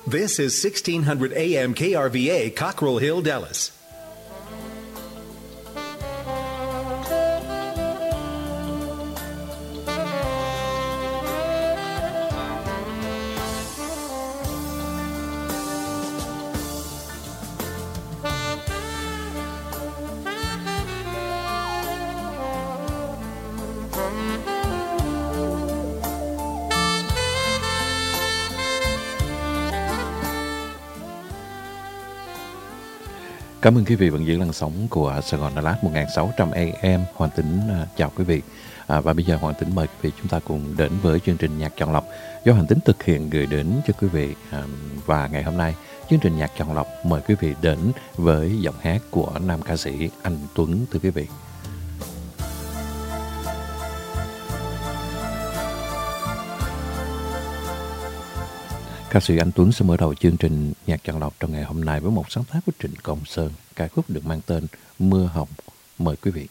This is 1600 AM KRVA, Cockrell Hill, Dallas. Cảm ơn quý vị vẫn giữ làn sóng của Sài Gòn Đà Lạt 1600 AM. Hoàng Tính chào quý vị. Và bây giờ Hoàng Tính mời quý vị chúng ta cùng đến với chương trình Nhạc Chọn Lọc do Hoàng Tính thực hiện gửi đến cho quý vị. Và ngày hôm nay chương trình Nhạc Chọn Lọc mời quý vị đến với giọng hát của nam ca sĩ Anh Tuấn, thưa quý vị. Ca sĩ Anh Tuấn sẽ mở đầu chương trình Nhạc Chọn Lọc trong ngày hôm nay với một sáng tác của Trịnh Công Sơn, ca khúc được mang tên Mưa Hồng. Mời quý vị.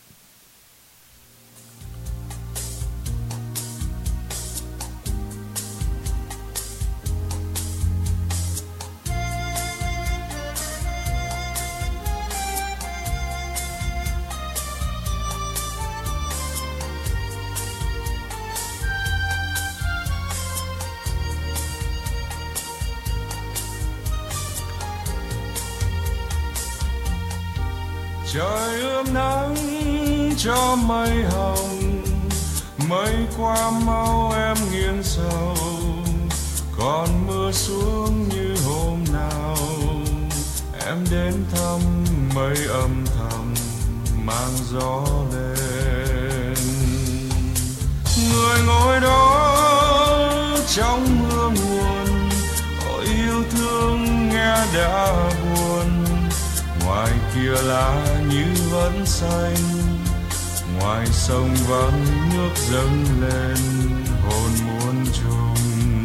Trời ươm nắng cho mây hồng, mây qua mau em nghiêng sầu, còn mưa xuống như hôm nào. Em đến thăm mây âm thầm mang gió lên. Người ngồi đó trong mưa nguồn, ôi yêu thương nghe đã buồn. Ngoài kia lá như vẫn xanh, ngoài sông vẫn nước dâng lên hồn muôn trùng.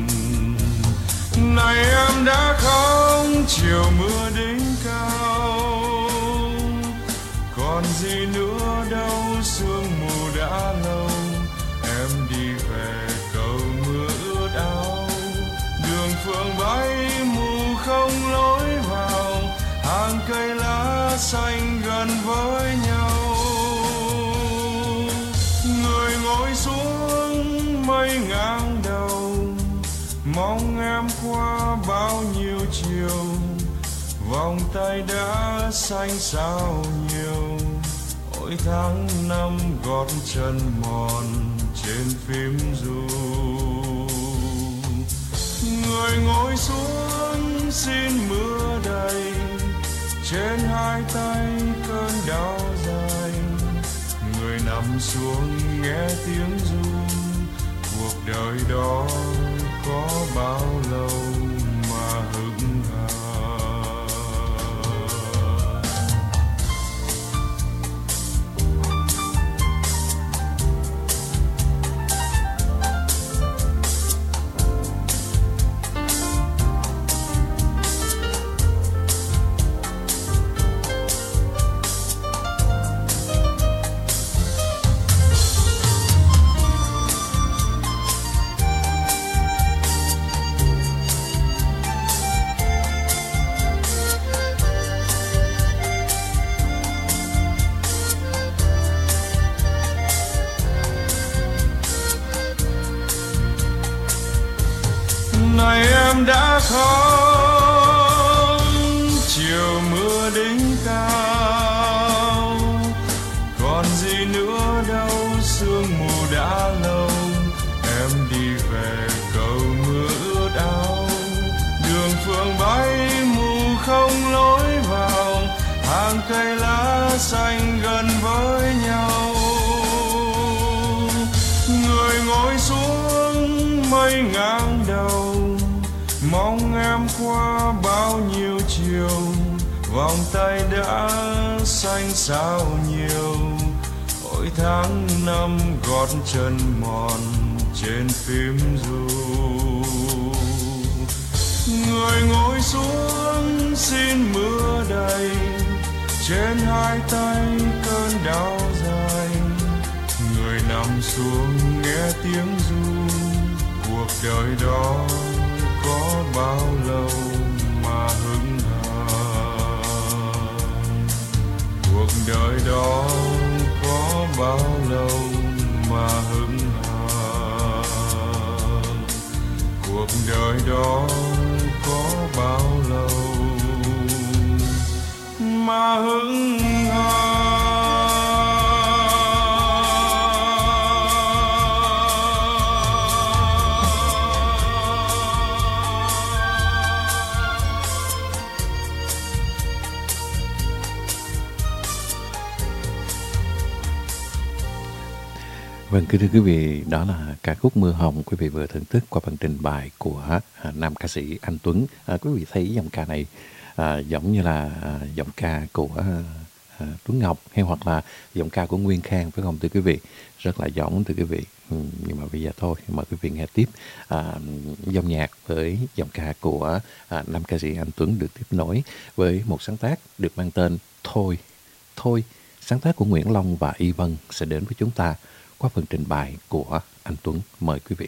Này em đã không chiều mưa đỉnh cao, còn gì nữa đâu sương mù đã lâu. Em đi về cầu mưa ướt áo, đường phượng bay mù không lối vào. Hàng cây lá xanh gần với nhau, người ngồi xuống mây ngang đầu, mong em qua bao nhiêu chiều. Vòng tay đã xanh xao nhiều, ôi tháng năm gót chân mòn trên phím ru. Người ngồi xuống xin mưa đầy, trên hai tay cơn đau dài. Người nằm xuống nghe tiếng ru, cuộc đời đó có bao lâu mà hững hờ. Này em đã không chiều mưa đỉnh cao, còn gì nữa đâu sương mù đã lâu. Em đi về cầu mưa ướt áo, đường phượng bay mù không lối vào. Hàng cây lá xanh gần với nhau, người ngồi xuống mây ngang đầu, mong em qua bao nhiêu chiều. Vòng tay đã xanh xao nhiều, ôi tháng năm gót chân mòn trên phím ru. Người ngồi xuống xin mưa đầy, trên hai tay cơn đau dài. Người nằm xuống nghe tiếng ru, cuộc đời đó có bao lâu mà hững hờ, cuộc đời đó có bao lâu mà hững hờ, cuộc đời đó có bao lâu mà hững hờ. Vâng, thưa quý vị, đó là ca khúc Mưa Hồng quý vị vừa thưởng thức qua phần trình bày của nam ca sĩ Anh Tuấn. Quý vị thấy dòng ca này giống như là giọng ca của Tuấn Ngọc hay hoặc là giọng ca của Nguyên Khang phải không thưa quý vị? Rất là giống thưa quý vị. Nhưng mà bây giờ thôi, mời quý vị nghe tiếp dòng nhạc với giọng ca của nam ca sĩ Anh Tuấn được tiếp nối với một sáng tác được mang tên Thôi. Thôi, sáng tác của Nguyễn Long và Y Vân sẽ đến với chúng ta qua phần trình bày của anh Tuấn. Mời quý vị.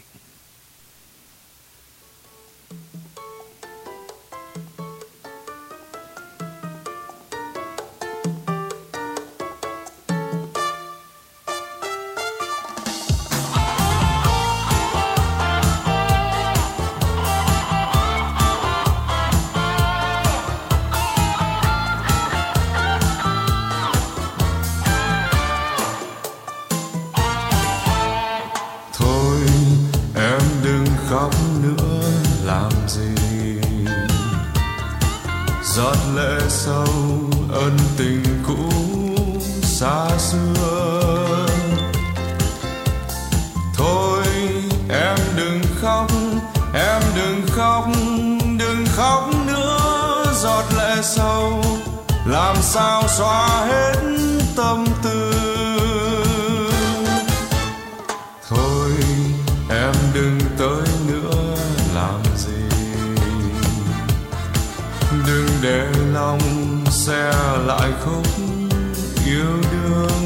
Giọt lệ sâu ân tình cũ xa xưa. Thôi em đừng khóc, em đừng khóc, đừng khóc nữa. Giọt lệ sâu làm sao xóa hết tâm tư. Thôi em đừng tới nữa làm gì, đừng để lòng xe lại khúc yêu đương.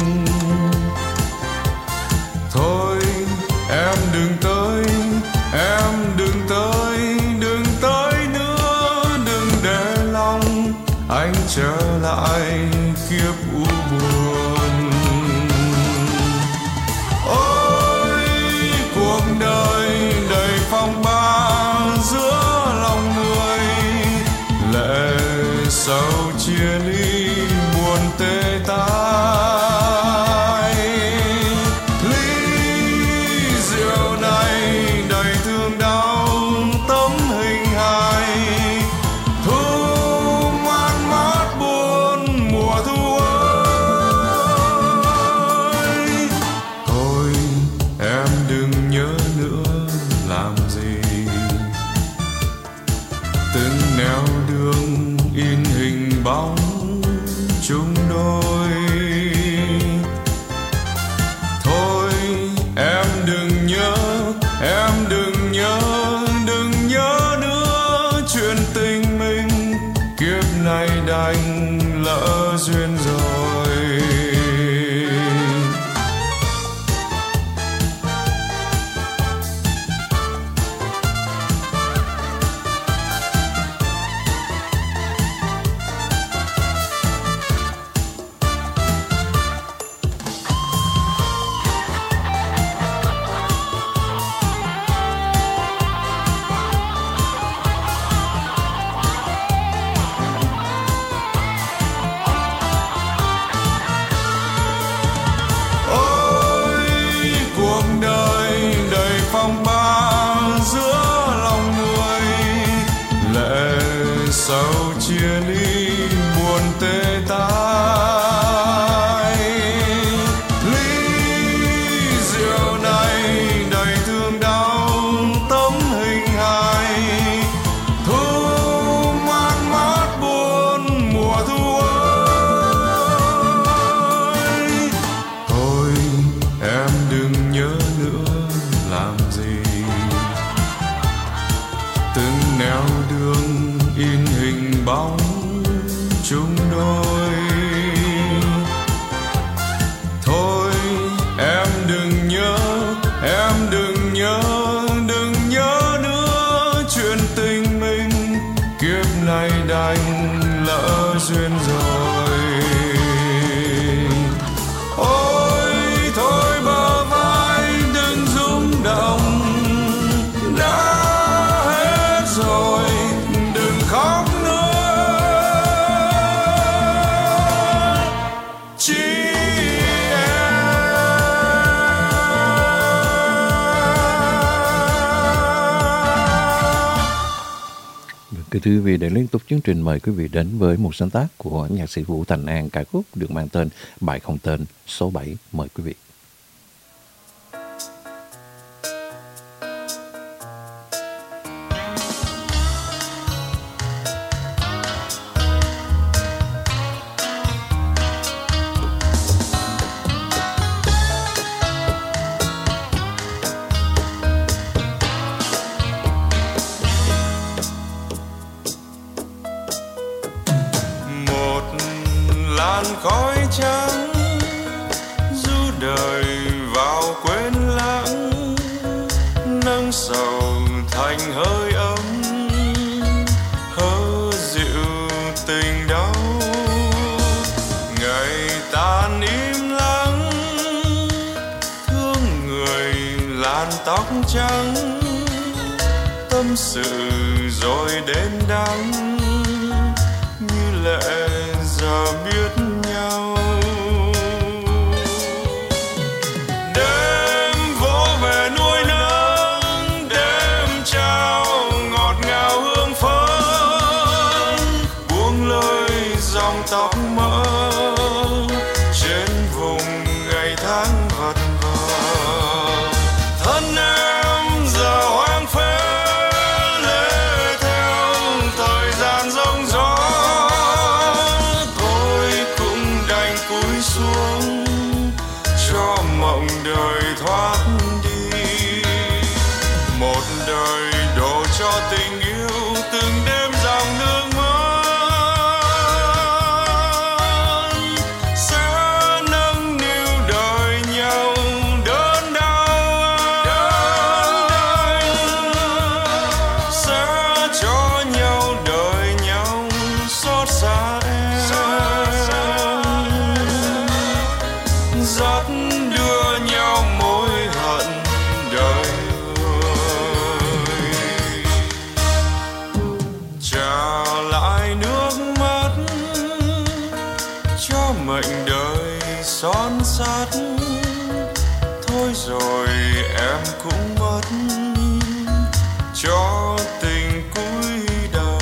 Thôi em đừng tới, em đừng tới, đừng tới nữa. Đừng để lòng anh trở lại kiếp u buồn. Ôi cuộc đời đầy phong ba giữa lòng người, lệ sầu chia ly buồn tê tái. Ly rượu này đầy thương đau tấm hình hài, thu man mát buồn mùa thu ơi. Thôi em đừng nhớ nữa làm gì, từng nẻo đường in hình bóng chúng đôi. Thôi em đừng nhớ, em đừng nhớ, đừng nhớ nữa. Chuyện tình mình kiếp này đành lỡ duyên rồi. Sầu chia ly buồn tê tái. Ly rượu này đầy thương đau tấm hình hài, thu man mát buồn mùa thu ơi. Thôi em đừng nhớ nữa làm gì, từng nẻo đường in hình bóng chúng đôi. Thôi em đừng nhớ, em đừng nhớ, đừng nhớ nữa. Chuyện duyên rồi. Ôi thôi bờ vai đừng rung động, đã hết rồi đừng khóc nữa. Chỉ Kính thưa quý vị, để liên tục chương trình mời quý vị đến với một sáng tác của nhạc sĩ Vũ Thành An, ca khúc được mang tên Bài Không Tên số 7. Mời quý vị. Khói trắng du đời vào quên lãng, nâng sầu thành hơi ấm, hơ dịu tình đau. Ngày tan im lặng, thương người làn tóc trắng, tâm sự rồi đến đắng, như lẽ giờ biết nhau. Đêm vỗ về nuôi nắng, đêm trao ngọt ngào hương phấn, buông lơi dòng tóc mỡ trên vùng ngày tháng vật vờ. Thân em giờ hoang phế lê theo thời gian rông gió, xuống cho mộng đời thoát đi. Một đời đổ cho tình yêu từng đêm dòng nước mắt, sẽ nâng niu đời nhau đớn đau, sẽ cho nhau đời nhau xót xa em. Dắt đưa nhau mối hận đời ơi, trả lại nước mắt cho mệnh đời son sắt. Thôi rồi em cũng mất cho tình cúi đầu,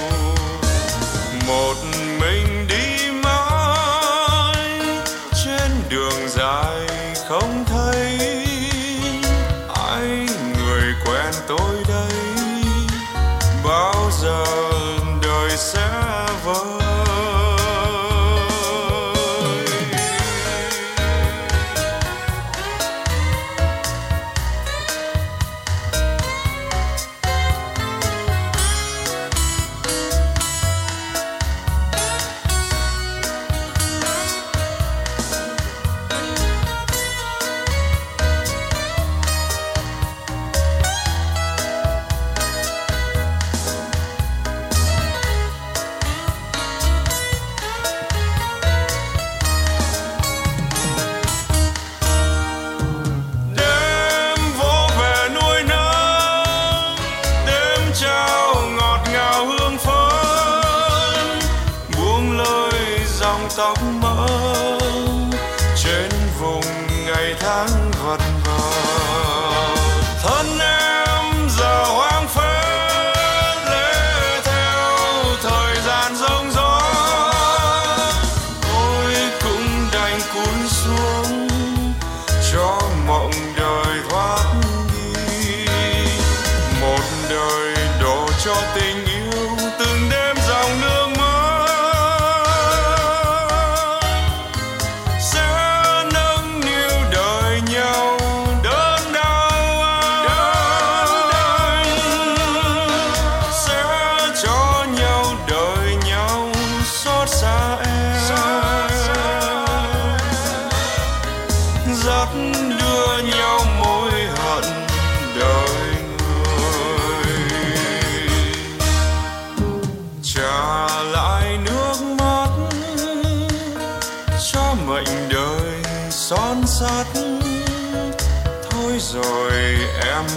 một mình đi mãi trên đường dài không thấy ai người quen tôi đây. Bao giờ đời sẽ vơi. Tóc mỡ trên vùng ngày tháng vật vờ. Thân em giờ hoang phế lê theo thời gian rông gió, tôi cũng đành cúi xuống cho mộng đời thoát đi. Một đời đổ cho tình yêu từng đêm dòng nước mắt, dắt đưa nhau mối hận đời người.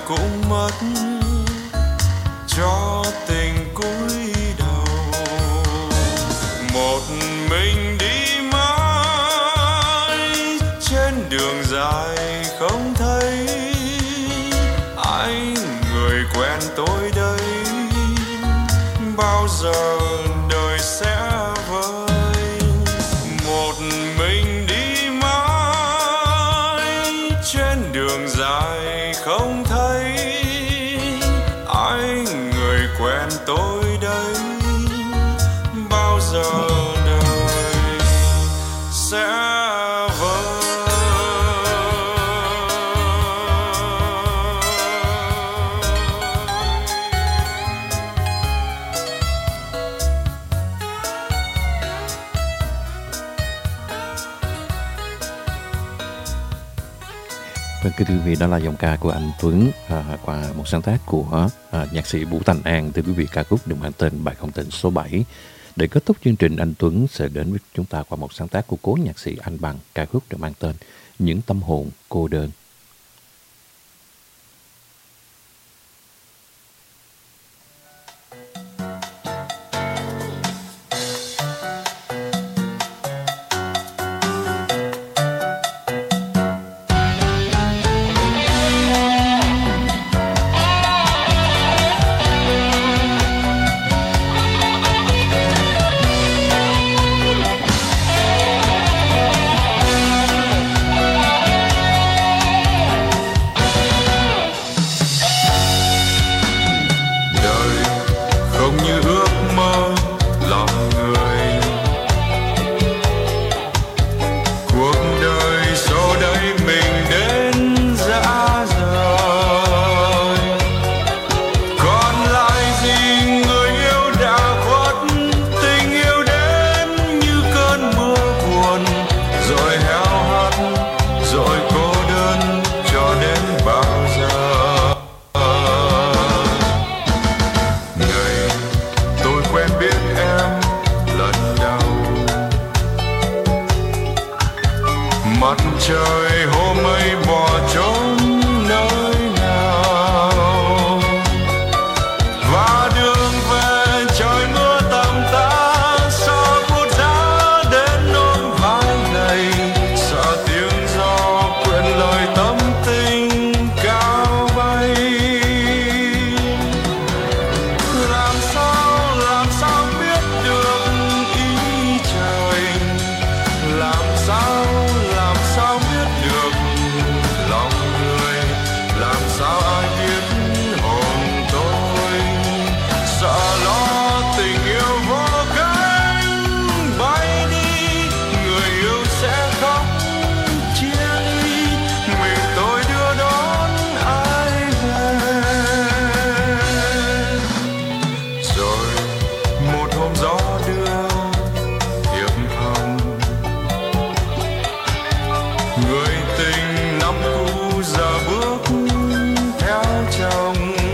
cũng mất cho tình cúi đầu. Một mình đi mãi trên đường dài không thấy ai người quen tôi đây. Bao giờ đời sẽ vơi? Một mình đi mãi trên đường dài không thấy ai người quen tôi đây. Bao giờ đời sẽ vơi? Vâng, kính thưa quý vị, đó là giọng ca của anh Tuấn qua một sáng tác của nhạc sĩ Vũ Thành An. Thưa quý vị, ca khúc được mang tên Bài Không Tình số 7. Để kết thúc chương trình, anh Tuấn sẽ đến với chúng ta qua một sáng tác của cố nhạc sĩ Anh Bằng, ca khúc được mang tên Những Tâm Hồn Cô Đơn. Trời hôm ấy bỏ trốn nơi nào, và đường về trời mưa tầm tã. Sao buốt giá đến ôm vai gầy, sợ tiếng gió quyện lời tâm tình cao bay. Làm sao biết được ý trời, làm sao biết được lòng người, làm sao ai biết hồn tôi. Sợ lo tình yêu vô cánh bay đi, người yêu sẽ khóc chia ly, mình tôi đưa đón ai về. Rồi một hôm gió đưa thiệp hồng, người tình năm cũ giờ bước theo chồng.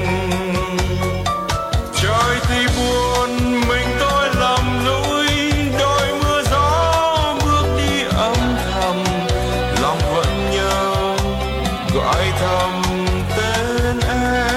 Trời thì buồn mình tôi lầm lũi, đôi mưa gió bước đi âm thầm, lòng vẫn nhớ gọi thầm tên em.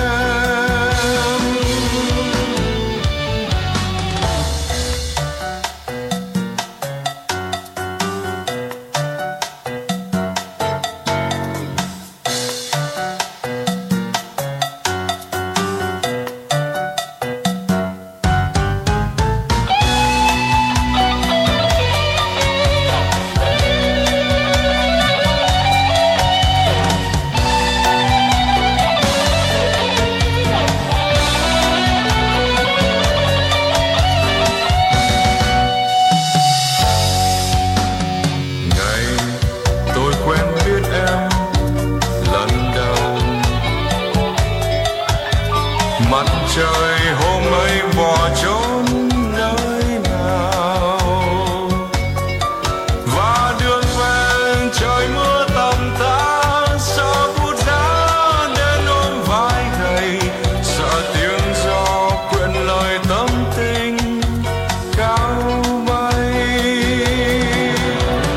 Mặt trời hôm ấy bỏ trốn nơi nào, và đường về trời mưa tầm tã. Sợ buốt giá đến ôm vai gầy, sợ tiếng gió quyện lời tâm tình cao bay.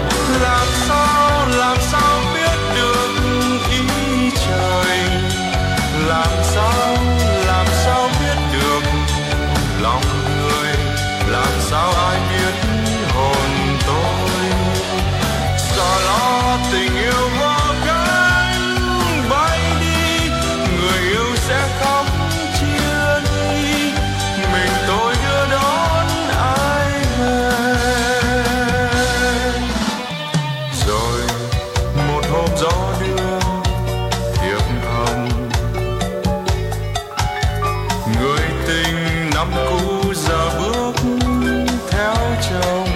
Làm sao biết được ý trời, tình năm cũ giờ bước theo chồng.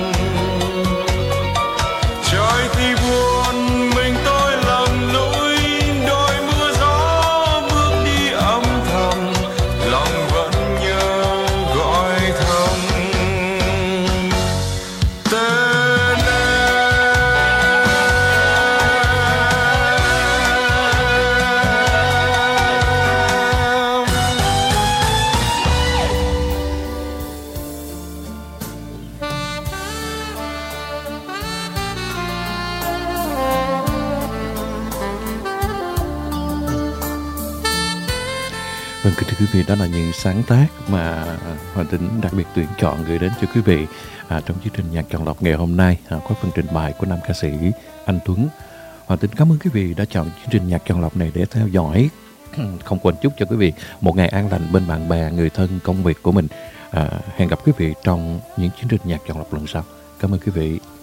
Trời thì buồn mình tôi lầm lỗi, đôi mưa gió bước đi âm thầm, lòng vẫn nhớ gọi thầm tên em. Vâng, kính thưa quý vị, đó là những sáng tác mà Hoàng Tính đặc biệt tuyển chọn gửi đến cho quý vị trong chương trình Nhạc Chọn Lọc ngày hôm nay, có phần trình bày của nam ca sĩ Anh Tuấn. Hoàng Tính cảm ơn quý vị đã chọn chương trình Nhạc Chọn Lọc này để theo dõi. Không quên chúc cho quý vị một ngày an lành bên bạn bè, người thân, công việc của mình. Hẹn gặp quý vị trong những chương trình Nhạc Chọn Lọc lần sau. Cảm ơn quý vị.